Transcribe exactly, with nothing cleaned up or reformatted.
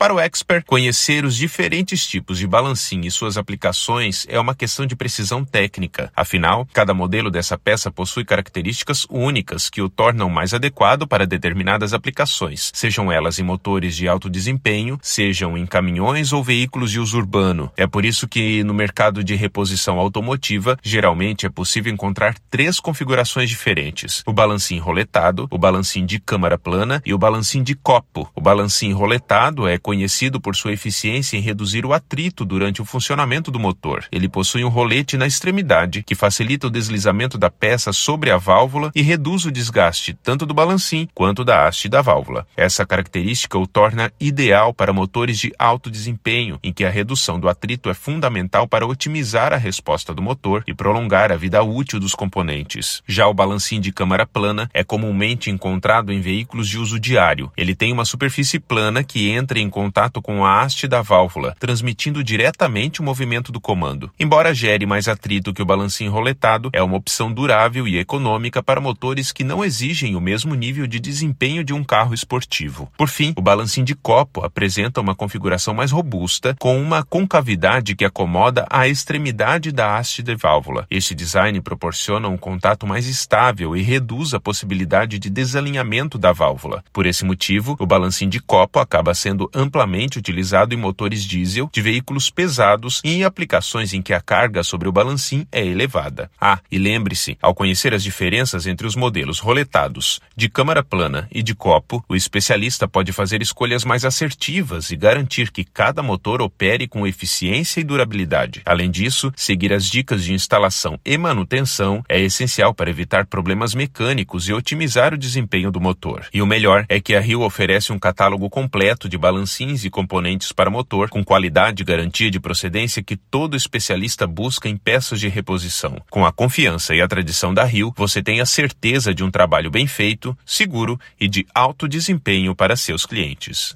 Para o expert, conhecer os diferentes tipos de balancim e suas aplicações é uma questão de precisão técnica. Afinal, cada modelo dessa peça possui características únicas que o tornam mais adequado para determinadas aplicações, sejam elas em motores de alto desempenho, sejam em caminhões ou veículos de uso urbano. É por isso que no mercado de reposição automotiva, geralmente é possível encontrar três configurações diferentes: o balancim roletado, o balancim de câmara plana e o balancim de copo. O balancim roletado é conhecido por sua eficiência em reduzir o atrito durante o funcionamento do motor. Ele possui um rolete na extremidade que facilita o deslizamento da peça sobre a válvula e reduz o desgaste tanto do balancim quanto da haste da válvula. Essa característica o torna ideal para motores de alto desempenho, em que a redução do atrito é fundamental para otimizar a resposta do motor e prolongar a vida útil dos componentes. Já o balancim de câmara plana é comumente encontrado em veículos de uso diário. Ele tem uma superfície plana que entra em contato com a haste da válvula, transmitindo diretamente o movimento do comando. Embora gere mais atrito que o balancim roletado, é uma opção durável e econômica para motores que não exigem o mesmo nível de desempenho de um carro esportivo. Por fim, o balancim de copo apresenta uma configuração mais robusta, com uma concavidade que acomoda a extremidade da haste de válvula. Este design proporciona um contato mais estável e reduz a possibilidade de desalinhamento da válvula. Por esse motivo, o balancim de copo acaba sendo amplamente utilizado em motores diesel, de veículos pesados e em aplicações em que a carga sobre o balancim é elevada. Ah, e lembre-se, ao conhecer as diferenças entre os modelos roletados, de câmara plana e de copo, o especialista pode fazer escolhas mais assertivas e garantir que cada motor opere com eficiência e durabilidade. Além disso, seguir as dicas de instalação e manutenção é essencial para evitar problemas mecânicos e otimizar o desempenho do motor. E o melhor é que a Rio oferece um catálogo completo de balancins e componentes para motor, com qualidade e garantia de procedência que todo especialista busca em peças de reposição. Com a confiança e a tradição da Rio, você tem a certeza de um trabalho bem feito, seguro e de alto desempenho para seus clientes.